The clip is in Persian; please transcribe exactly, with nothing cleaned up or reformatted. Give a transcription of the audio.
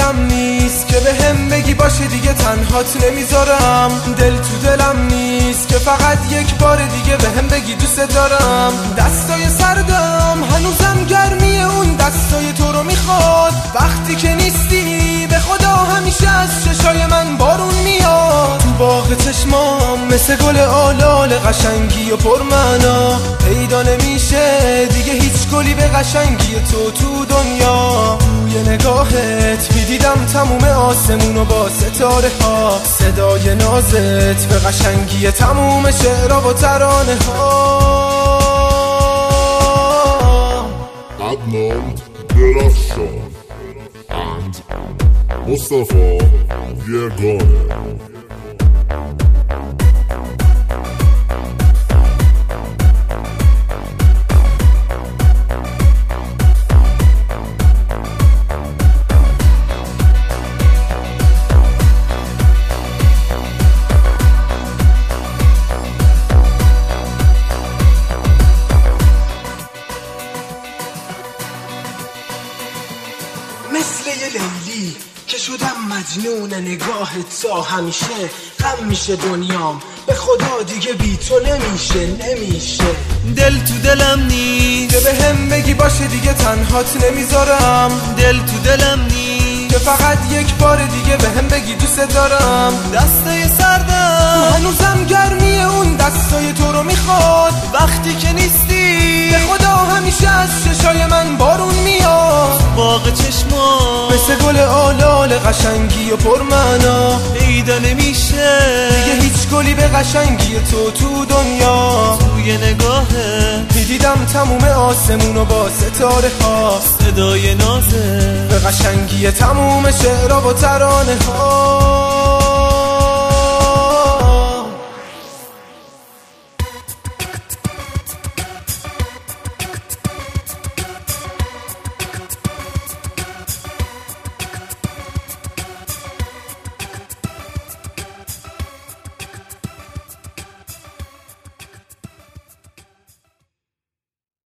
دلم نیست که به هم بگی باشه دیگه تنهات نمیذارم. دل تو دلم نیست که فقط یک بار دیگه به هم بگی دوست دارم. دستای سردم هنوزم گرمی اون دستای تو رو میخواد. وقتی که نیستی به خدا همیشه از چشای من بارون میاد. تو باغ چشمام مثل گل آلال قشنگی و پرمعنا. پیدا نمیشه دیگه هیچ گلی به قشنگی تو تو دنیا. توی نگاهت میدیدم تموم آسمونو با ستاره ها. صدای نازت به قشنگی تموم شعرها و ترانه ها. عدنان درخشان and مصطفی یگانه. مثل یه لیلی که شدم مجنون نگاهت تا همیشه. غم میشه دنیام به خدا دیگه بی تو نمیشه نمیشه. دل تو دلم نیست که به هم بگی باشه دیگه تنهات نمیذارم. دل تو دلم نیست که فقط یک بار دیگه به هم بگی دوست دارم. دستای سردم هنوزم گرمی اون دستای تو رو میخواد. وقتی که نیستی به خدا همیشه از چشای من بارون میاد. باغ چشما مثل گل آلال قشنگی و پرمعنا. پیدا نمیشه دیگه هیچ گلی به قشنگی تو تو دنیا. توی نگاهه میدیدم تموم آسمونو با ستاره ها. صدای نازه به قشنگی تموم شعرها و ترانه ها.